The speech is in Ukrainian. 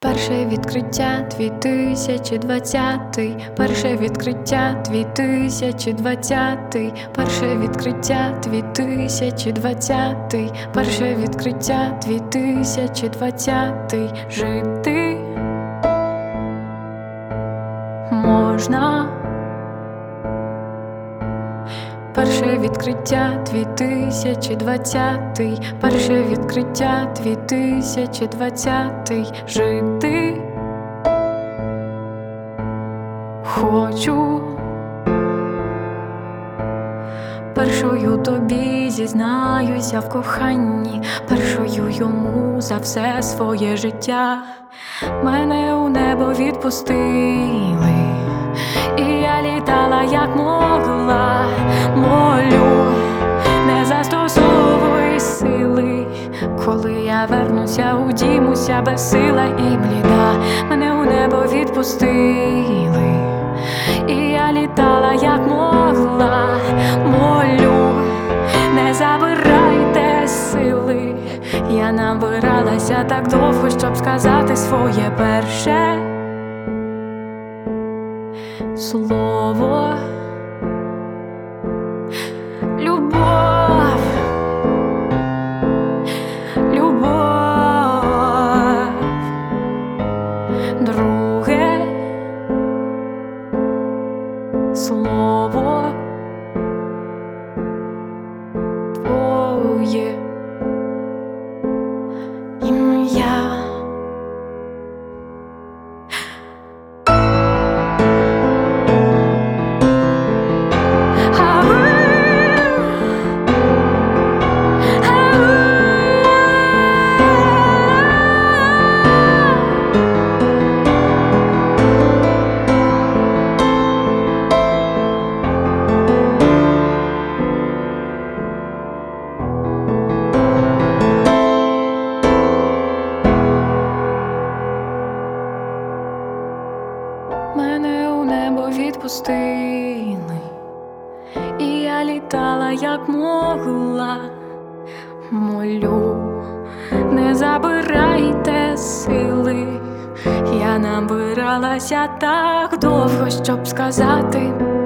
Перше відкриття 2020, перше відкриття 2020, перше відкриття 2020, перше відкриття 2020. Жити можна. Перше відкриття 2020, перше відкриття 2020. Жити хочу. Першою тобі зізнаюся в коханні, першою йому за все своє життя. Мене у небо відпустили, і я літала як могла. Молю, не застосовуй сили, коли я вернуся у дім, уся безсила і бліда. Мене у небо відпустили, і я літала як могла. Молю, не забирайте сили, я набиралася так довго, щоб сказати своє перше слово. Любов, любов. Друге слово твоє ім'я. Мене у небо відпустили, і я літала як могла. Молю, не забирайте сили, я набиралася так довго, щоб сказати